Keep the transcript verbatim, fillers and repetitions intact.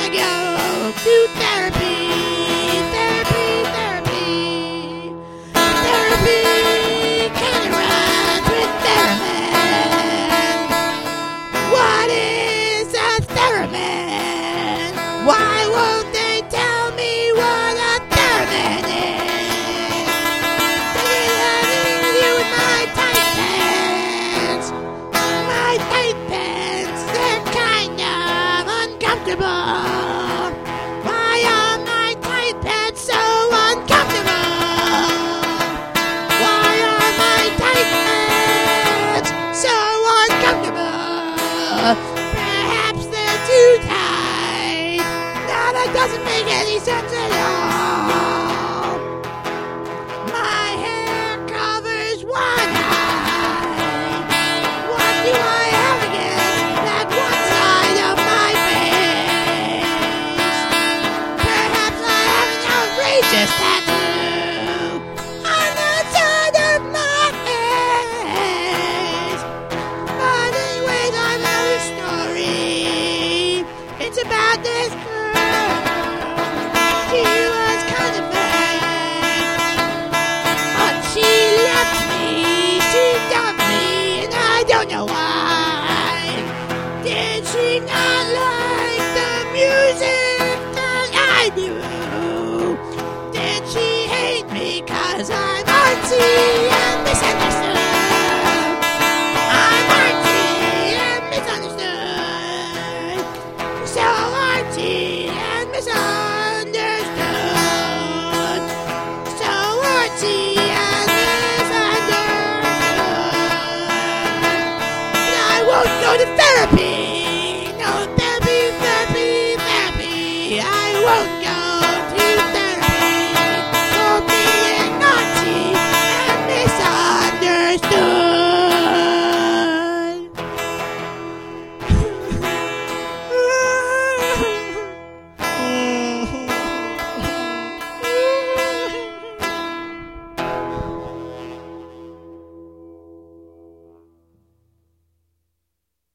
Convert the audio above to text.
wanna go to therapy, therapy, therapy, therapy. Can it rhyme with theremin? What is a theremin? Why won't they tell me what a theremin is? Does it have anything to do with my tight pants? My tight pants, they're kind of uncomfortable. Why are my tight pants so uncomfortable? Why are my tight pants so uncomfortable? Perhaps they're too tight. No, that doesn't make any sense at all. My hair covers one eye. What do I have against that one side of my face? Perhaps I have an outrageous tattoo on the side of my face. But anyways, I have a story. It's about this girl. She was kind of bad, but she left me. She dumped me, and I don't know why. Did she not like the music that I do? Did she hate me 'cause I'm artsy and misunderstood? I'm artsy and misunderstood. So artsy and misunderstood.